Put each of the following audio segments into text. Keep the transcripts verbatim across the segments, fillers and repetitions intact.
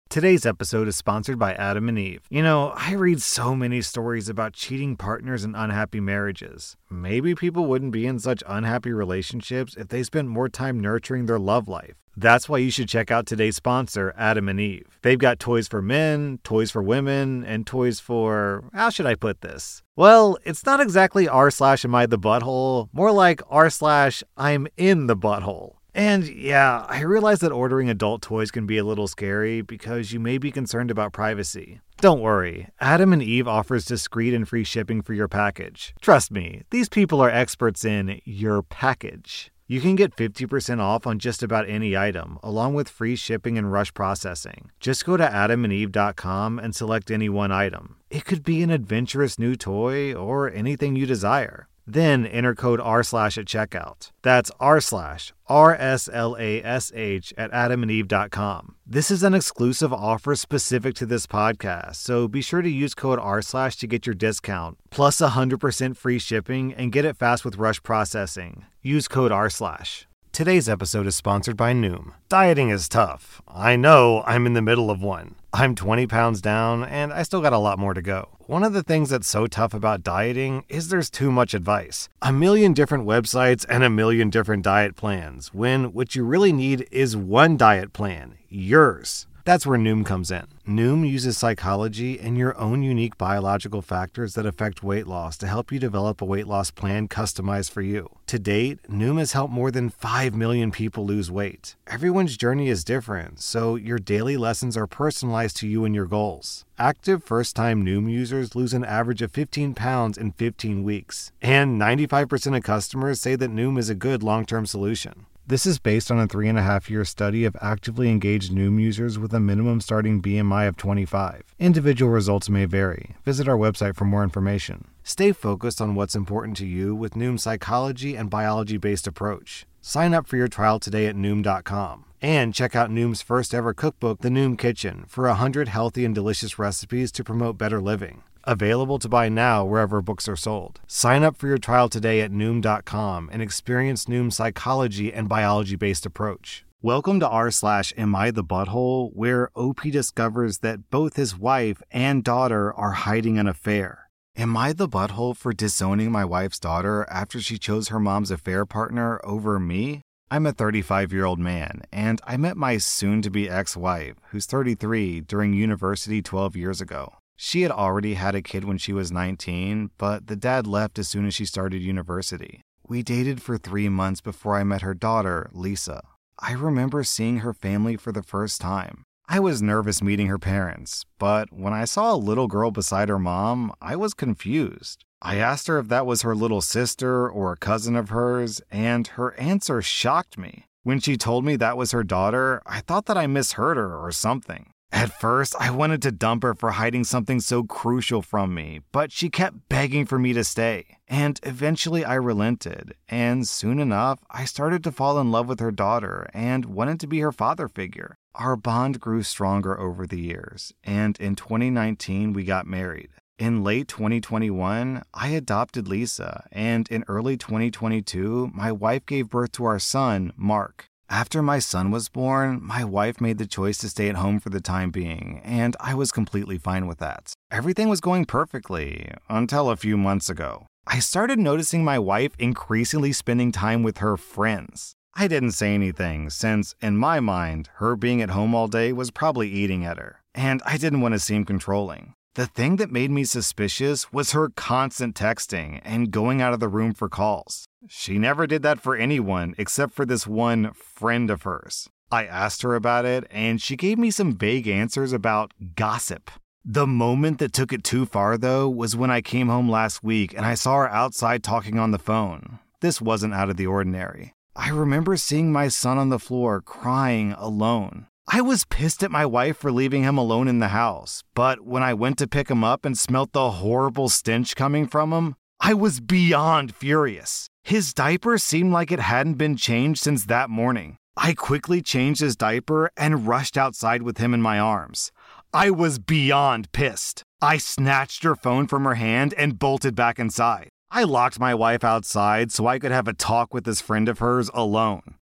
Today's episode is sponsored by Adam and Eve. You know, I read so many stories about cheating partners and unhappy marriages. Maybe people wouldn't be in such unhappy relationships if they spent more time nurturing their love life. That's why you should check out today's sponsor, Adam and Eve. They've got toys for men, toys for women, and toys for... how should I put this? Well, it's not exactly r slash am I the butthole, more like r slash I'm in the butthole. And yeah, I realize that ordering adult toys can be a little scary because you may be concerned about privacy. Don't worry, Adam and Eve offers discreet and free shipping for your package. Trust me, these people are experts in your package. You can get fifty percent off on just about any item, along with free shipping and rush processing. Just go to adam and eve dot com and select any one item. It could be an adventurous new toy or anything you desire. Then enter code R slash at checkout. That's R slash R S L A S H at adam and eve dot com. This is an exclusive offer specific to this podcast, so be sure to use code R slash to get your discount, plus one hundred percent free shipping, and get it fast with rush processing. Use code R slash. Today's episode is sponsored by Noom. Dieting is tough. I know, I'm in the middle of one. I'm twenty pounds down, and I still got a lot more to go. One of the things that's so tough about dieting is there's too much advice. A million different websites and a million different diet plans, when what you really need is one diet plan, yours. That's where Noom comes in. Noom uses psychology and your own unique biological factors that affect weight loss to help you develop a weight loss plan customized for you. To date, Noom has helped more than five million people lose weight. Everyone's journey is different, so your daily lessons are personalized to you and your goals. Active first-time Noom users lose an average of fifteen pounds in fifteen weeks. And ninety-five percent of customers say that Noom is a good long-term solution. This is based on a three and a half year study of actively engaged Noom users with a minimum starting B M I of twenty-five. Individual results may vary. Visit our website for more information. Stay focused on what's important to you with Noom's psychology and biology-based approach. Sign up for your trial today at Noom dot com. And check out Noom's first ever cookbook, The Noom Kitchen, for one hundred healthy and delicious recipes to promote better living. Available to buy now wherever books are sold. Sign up for your trial today at Noom dot com and experience Noom's psychology and biology-based approach. Welcome to r slash Am I the Butthole, where O P discovers that both his wife and daughter are hiding an affair. Am I the butthole for disowning my wife's daughter after she chose her mom's affair partner over me? I'm a thirty-five-year-old man, and I met my soon-to-be ex-wife, who's thirty-three, during university twelve years ago. She had already had a kid when she was nineteen, but the dad left as soon as she started university. We dated for three months before I met her daughter, Lisa. I remember seeing her family for the first time. I was nervous meeting her parents, but when I saw a little girl beside her mom, I was confused. I asked her if that was her little sister or a cousin of hers, and her answer shocked me. When she told me that was her daughter, I thought that I misheard her or something. At first, I wanted to dump her for hiding something so crucial from me, but she kept begging for me to stay. And eventually I relented, and soon enough, I started to fall in love with her daughter and wanted to be her father figure. Our bond grew stronger over the years, and in twenty nineteen, we got married. In late twenty twenty-one, I adopted Lisa, and in early twenty twenty-two, my wife gave birth to our son, Mark. After my son was born, my wife made the choice to stay at home for the time being, and I was completely fine with that. Everything was going perfectly, until a few months ago. I started noticing my wife increasingly spending time with her friends. I didn't say anything, since, in my mind, her being at home all day was probably eating at her, and I didn't want to seem controlling. The thing that made me suspicious was her constant texting and going out of the room for calls. She never did that for anyone except for this one friend of hers. I asked her about it, and she gave me some vague answers about gossip. The moment that took it too far, though, was when I came home last week and I saw her outside talking on the phone. This wasn't out of the ordinary. I remember seeing my son on the floor crying alone. I was pissed at my wife for leaving him alone in the house, but when I went to pick him up and smelt the horrible stench coming from him, I was beyond furious. His diaper seemed like it hadn't been changed since that morning. I quickly changed his diaper and rushed outside with him in my arms. I was beyond pissed. I snatched her phone from her hand and bolted back inside. I locked my wife outside so I could have a talk with this friend of hers alone.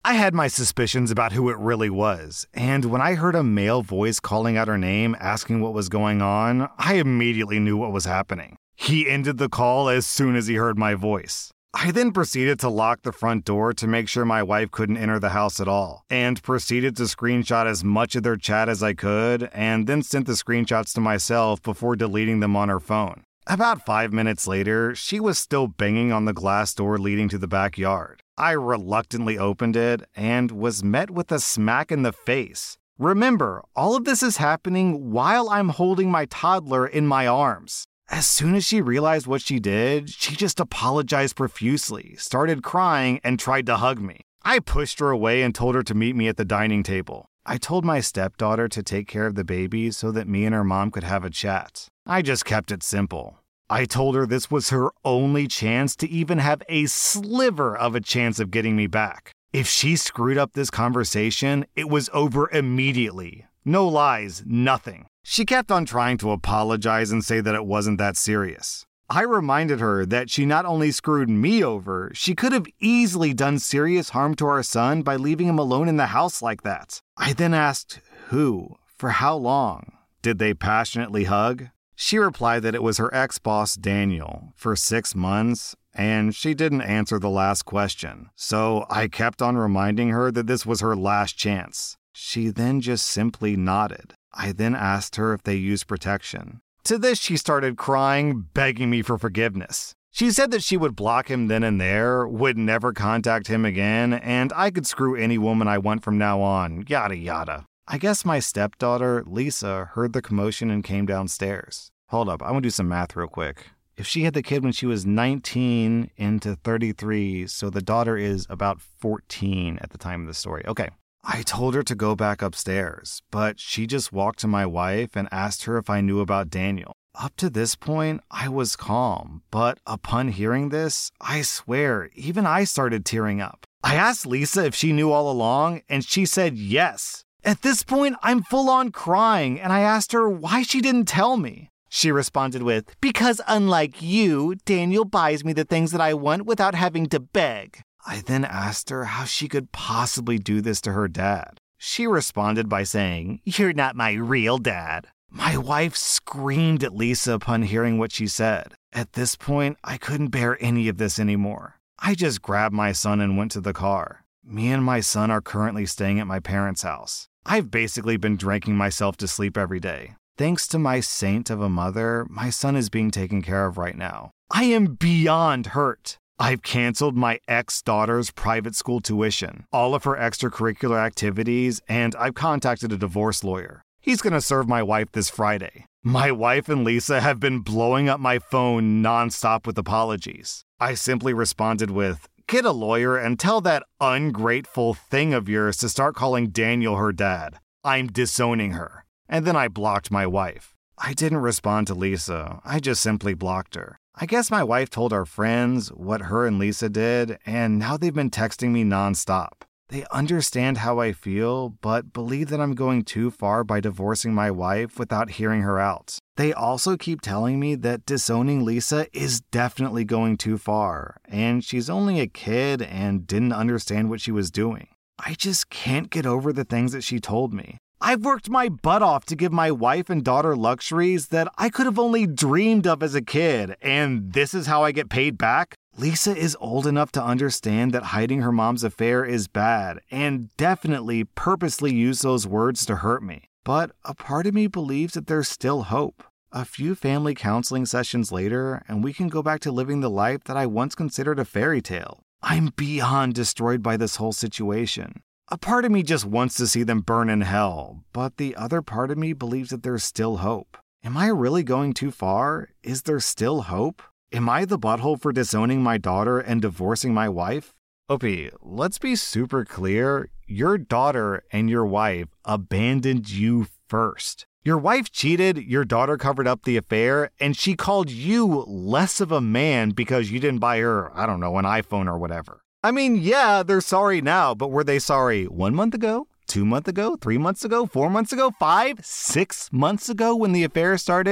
I had my suspicions about who it really was, and when I heard a male voice calling out her name, asking what was going on, I immediately knew what was happening. He ended the call as soon as he heard my voice. I then proceeded to lock the front door to make sure my wife couldn't enter the house at all, and proceeded to screenshot as much of their chat as I could, and then sent the screenshots to myself before deleting them on her phone. About five minutes later, she was still banging on the glass door leading to the backyard. I reluctantly opened it and was met with a smack in the face. Remember, all of this is happening while I'm holding my toddler in my arms. As soon as she realized what she did, she just apologized profusely, started crying, and tried to hug me. I pushed her away and told her to meet me at the dining table. I told my stepdaughter to take care of the baby so that me and her mom could have a chat. I just kept it simple. I told her this was her only chance to even have a sliver of a chance of getting me back. If she screwed up this conversation, it was over immediately. No lies, nothing. She kept on trying to apologize and say that it wasn't that serious. I reminded her that she not only screwed me over, she could have easily done serious harm to our son by leaving him alone in the house like that. I then asked, who? For how long? Did they passionately hug? She replied that it was her ex-boss, Daniel, for six months, and she didn't answer the last question. So I kept on reminding her that this was her last chance. She then just simply nodded. I then asked her if they used protection. To this, she started crying, begging me for forgiveness. She said that she would block him then and there, would never contact him again, and I could screw any woman I want from now on, yada yada. I guess my stepdaughter, Lisa, heard the commotion and came downstairs. Hold up, I want to do some math real quick. If she had the kid when she was nineteen into thirty-three, so the daughter is about fourteen at the time of the story. Okay. I told her to go back upstairs, but she just walked to my wife and asked her if I knew about Daniel. Up to this point, I was calm, but upon hearing this, I swear, even I started tearing up. I asked Lisa if she knew all along, and she said yes. At this point, I'm full on crying, and I asked her why she didn't tell me. She responded with, because unlike you, Daniel buys me the things that I want without having to beg. I then asked her how she could possibly do this to her dad. She responded by saying, you're not my real dad. My wife screamed at Lisa upon hearing what she said. At this point, I couldn't bear any of this anymore. I just grabbed my son and went to the car. Me and my son are currently staying at my parents' house. I've basically been drinking myself to sleep every day. Thanks to my saint of a mother, my son is being taken care of right now. I am beyond hurt. I've canceled my ex-daughter's private school tuition, all of her extracurricular activities, and I've contacted a divorce lawyer. He's going to serve my wife this Friday. My wife and Lisa have been blowing up my phone nonstop with apologies. I simply responded with, get a lawyer and tell that ungrateful thing of yours to start calling Daniel her dad. I'm disowning her. And then I blocked my wife. I didn't respond to Lisa. I just simply blocked her. I guess my wife told our friends what her and Lisa did, and now they've been texting me nonstop. They understand how I feel, but believe that I'm going too far by divorcing my wife without hearing her out. They also keep telling me that disowning Lisa is definitely going too far, and she's only a kid and didn't understand what she was doing. I just can't get over the things that she told me. I've worked my butt off to give my wife and daughter luxuries that I could have only dreamed of as a kid, and this is how I get paid back? Lisa is old enough to understand that hiding her mom's affair is bad, and definitely purposely used those words to hurt me. But a part of me believes that there's still hope. A few family counseling sessions later, and we can go back to living the life that I once considered a fairy tale. I'm beyond destroyed by this whole situation. A part of me just wants to see them burn in hell, but the other part of me believes that there's still hope. Am I really going too far? Is there still hope? Am I the butthole for disowning my daughter and divorcing my wife? Opie, let's be super clear. Your daughter and your wife abandoned you first. Your wife cheated, your daughter covered up the affair, and she called you less of a man because you didn't buy her, I don't know, an iPhone or whatever. I mean, yeah, they're sorry now, but were they sorry one month ago, two months ago, three months ago, four months ago, five, six months ago when the affair started?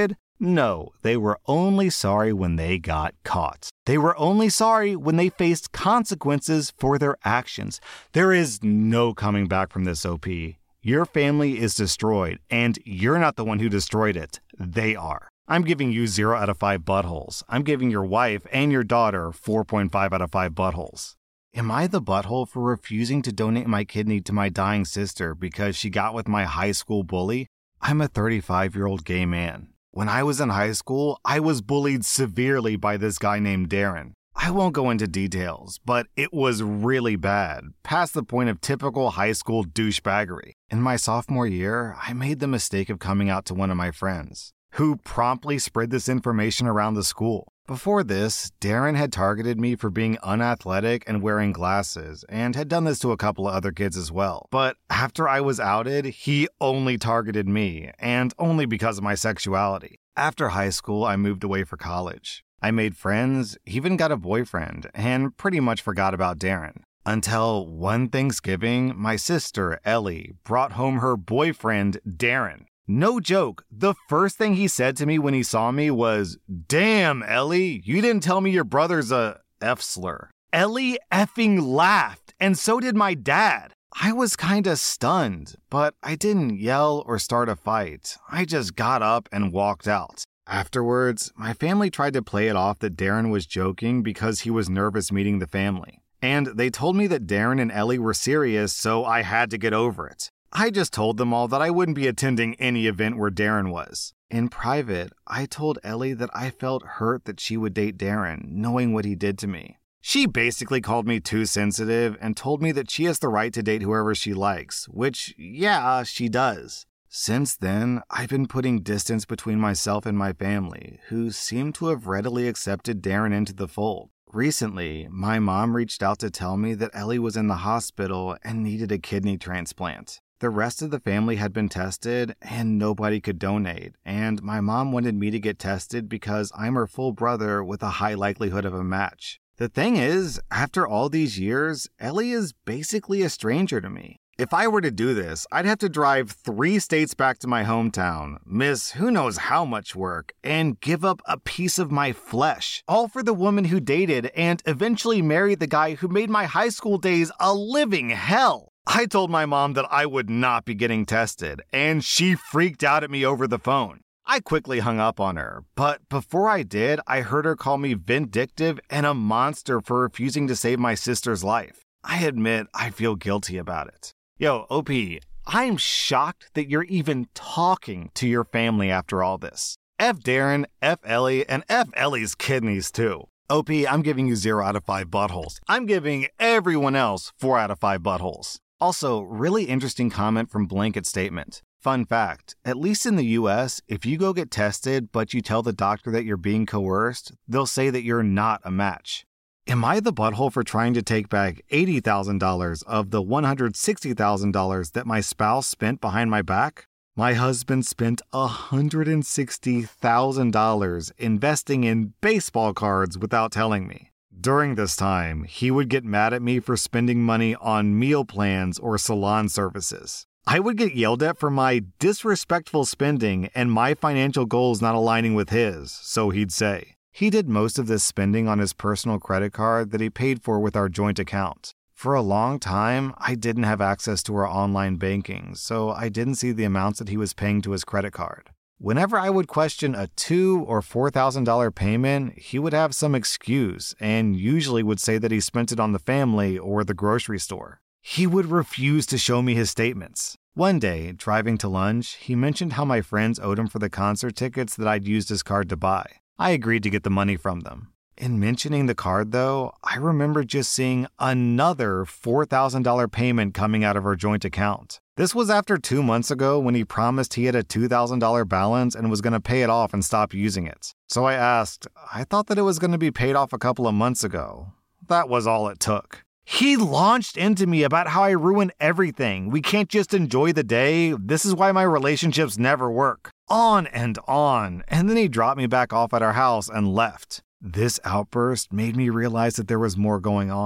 No, they were only sorry when they got caught. They were only sorry when they faced consequences for their actions. There is no coming back from this, O P. Your family is destroyed, and you're not the one who destroyed it. They are. I'm giving you zero out of five buttholes. I'm giving your wife and your daughter four point five out of five buttholes. Am I the butthole for refusing to donate my kidney to my dying sister because she got with my high school bully? I'm a thirty-five-year-old gay man. When I was in high school, I was bullied severely by this guy named Darren. I won't go into details, but it was really bad, past the point of typical high school douchebaggery. In my sophomore year, I made the mistake of coming out to one of my friends, who promptly spread this information around the school. Before this, Darren had targeted me for being unathletic and wearing glasses, and had done this to a couple of other kids as well. But after I was outed, he only targeted me, and only because of my sexuality. After high school, I moved away for college. I made friends, even got a boyfriend, and pretty much forgot about Darren. Until one Thanksgiving, my sister, Ellie, brought home her boyfriend, Darren. No joke, the first thing he said to me when he saw me was, "Damn, Ellie, you didn't tell me your brother's a F-slur." Ellie effing laughed, and so did my dad. I was kinda stunned, but I didn't yell or start a fight. I just got up and walked out. Afterwards, my family tried to play it off that Darren was joking because he was nervous meeting the family. And they told me that Darren and Ellie were serious, so I had to get over it. I just told them all that I wouldn't be attending any event where Darren was. In private, I told Ellie that I felt hurt that she would date Darren, knowing what he did to me. She basically called me too sensitive and told me that she has the right to date whoever she likes, which, yeah, she does. Since then, I've been putting distance between myself and my family, who seem to have readily accepted Darren into the fold. Recently, my mom reached out to tell me that Ellie was in the hospital and needed a kidney transplant. The rest of the family had been tested, and nobody could donate, and my mom wanted me to get tested because I'm her full brother with a high likelihood of a match. The thing is, after all these years, Ellie is basically a stranger to me. If I were to do this, I'd have to drive three states back to my hometown, miss who knows how much work, and give up a piece of my flesh, all for the woman who dated and eventually married the guy who made my high school days a living hell. I told my mom that I would not be getting tested, and she freaked out at me over the phone. I quickly hung up on her, but before I did, I heard her call me vindictive and a monster for refusing to save my sister's life. I admit I feel guilty about it. Yo, O P, I'm shocked that you're even talking to your family after all this. F Darren, F Ellie, and F Ellie's kidneys too. O P, I'm giving you zero out of five buttholes. I'm giving everyone else four out of five buttholes. Also, really interesting comment from Blanket Statement. Fun fact, at least in the U S, if you go get tested but you tell the doctor that you're being coerced, they'll say that you're not a match. Am I the butthole for trying to take back eighty thousand dollars of the one hundred sixty thousand dollars that my spouse spent behind my back? My husband spent one hundred sixty thousand dollars investing in baseball cards without telling me. During this time, he would get mad at me for spending money on meal plans or salon services. I would get yelled at for my disrespectful spending and my financial goals not aligning with his, so he'd say. He did most of this spending on his personal credit card that he paid for with our joint account. For a long time, I didn't have access to our online banking, so I didn't see the amounts that he was paying to his credit card. Whenever I would question a two thousand dollars or four thousand dollars payment, he would have some excuse and usually would say that he spent it on the family or the grocery store. He would refuse to show me his statements. One day, driving to lunch, he mentioned how my friends owed him for the concert tickets that I'd used his card to buy. I agreed to get the money from them. In mentioning the card, though, I remember just seeing another four thousand dollars payment coming out of our joint account. This was after two months ago when he promised he had a two thousand dollars balance and was going to pay it off and stop using it. So I asked, I thought that it was going to be paid off a couple of months ago. That was all it took. He launched into me about how I ruin everything. We can't just enjoy the day. This is why my relationships never work. On and on. And then he dropped me back off at our house and left. This outburst made me realize that there was more going on.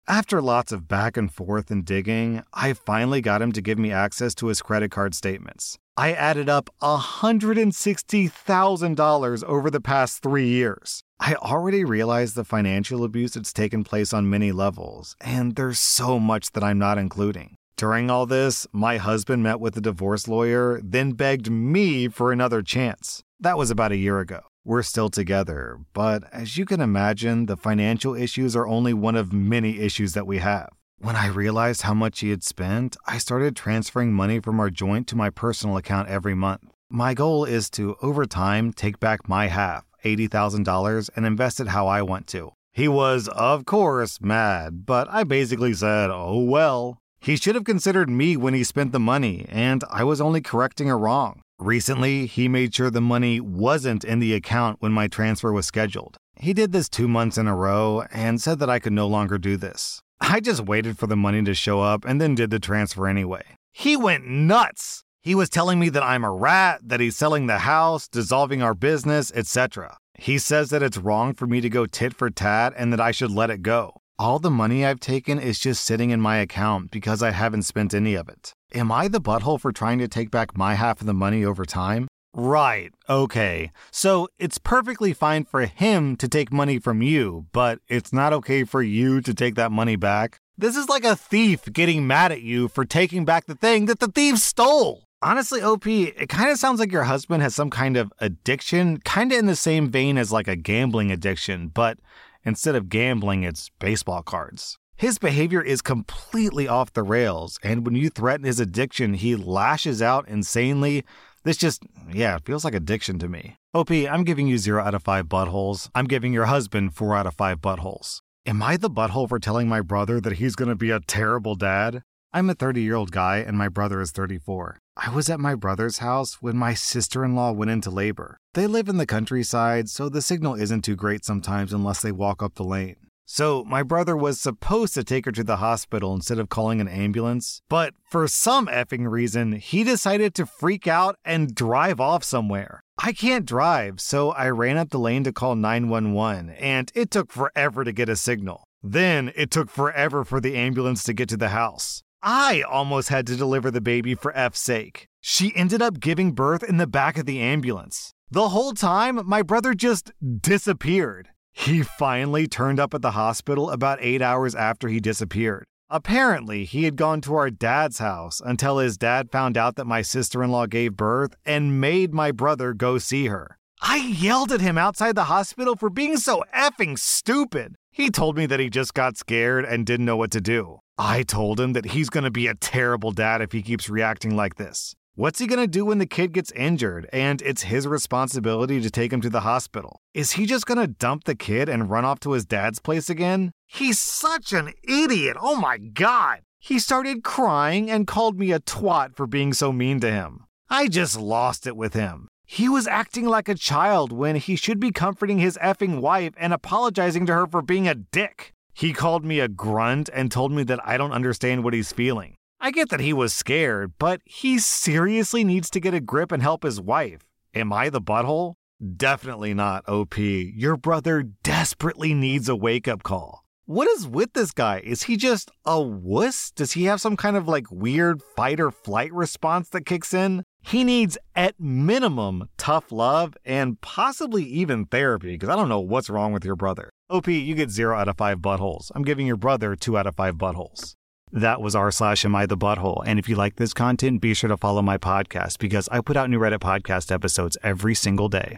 After lots of back and forth and digging, I finally got him to give me access to his credit card statements. I added up one hundred sixty thousand dollars over the past three years. I already realized the financial abuse that's taken place on many levels, and there's so much that I'm not including. During all this, my husband met with a divorce lawyer, then begged me for another chance. That was about a year ago. We're still together, but as you can imagine, the financial issues are only one of many issues that we have. When I realized how much he had spent, I started transferring money from our joint to my personal account every month. My goal is to, over time, take back my half, eighty thousand dollars, and invest it how I want to. He was, of course, mad, but I basically said, oh well. He should have considered me when he spent the money, and I was only correcting a wrong. Recently, he made sure the money wasn't in the account when my transfer was scheduled. He did this two months in a row and said that I could no longer do this. I just waited for the money to show up and then did the transfer anyway. He went nuts! He was telling me that I'm a rat, that he's selling the house, dissolving our business, et cetera. He says that it's wrong for me to go tit for tat and that I should let it go. All the money I've taken is just sitting in my account because I haven't spent any of it. Am I the butthole for trying to take back my half of the money over time? Right, okay. So it's perfectly fine for him to take money from you, but it's not okay for you to take that money back? This is like a thief getting mad at you for taking back the thing that the thief stole. Honestly, O P, it kind of sounds like your husband has some kind of addiction, kind of in the same vein as like a gambling addiction, but instead of gambling, it's baseball cards. His behavior is completely off the rails, and when you threaten his addiction, he lashes out insanely. This just, yeah, it feels like addiction to me. O P, I'm giving you zero out of five buttholes. I'm giving your husband four out of five buttholes. Am I the butthole for telling my brother that he's going to be a terrible dad? I'm a thirty-year-old guy, and my brother is thirty-four. I was at my brother's house when my sister-in-law went into labor. They live in the countryside, so the signal isn't too great sometimes unless they walk up the lane. So my brother was supposed to take her to the hospital instead of calling an ambulance, but for some effing reason, he decided to freak out and drive off somewhere. I can't drive, so I ran up the lane to call nine one one, and it took forever to get a signal. Then it took forever for the ambulance to get to the house. I almost had to deliver the baby for F's sake. She ended up giving birth in the back of the ambulance. The whole time, my brother just disappeared. He finally turned up at the hospital about eight hours after he disappeared. Apparently, he had gone to our dad's house until his dad found out that my sister-in-law gave birth and made my brother go see her. I yelled at him outside the hospital for being so effing stupid. He told me that he just got scared and didn't know what to do. I told him that he's going to be a terrible dad if he keeps reacting like this. What's he going to do when the kid gets injured and it's his responsibility to take him to the hospital? Is he just going to dump the kid and run off to his dad's place again? He's such an idiot. Oh my God. He started crying and called me a twat for being so mean to him. I just lost it with him. He was acting like a child when he should be comforting his effing wife and apologizing to her for being a dick. He called me a grunt and told me that I don't understand what he's feeling. I get that he was scared, but he seriously needs to get a grip and help his wife. Am I the butthole? Definitely not, O P. Your brother desperately needs a wake-up call. What is with this guy? Is he just a wuss? Does he have some kind of like weird fight or flight response that kicks in? He needs, at minimum, tough love and possibly even therapy, because I don't know what's wrong with your brother. O P, you get zero out of five buttholes. I'm giving your brother two out of five buttholes. That was r slash am I the butthole. And if you like this content, be sure to follow my podcast because I put out new Reddit podcast episodes every single day.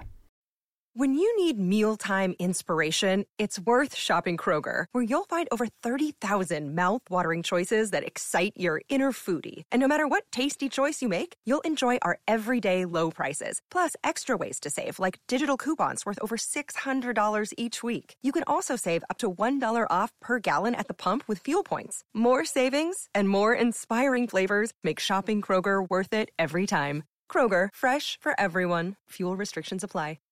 When you need mealtime inspiration, it's worth shopping Kroger, where you'll find over thirty thousand mouth-watering choices that excite your inner foodie. And no matter what tasty choice you make, you'll enjoy our everyday low prices, plus extra ways to save, like digital coupons worth over six hundred dollars each week. You can also save up to one dollar off per gallon at the pump with fuel points. More savings and more inspiring flavors make shopping Kroger worth it every time. Kroger, fresh for everyone. Fuel restrictions apply.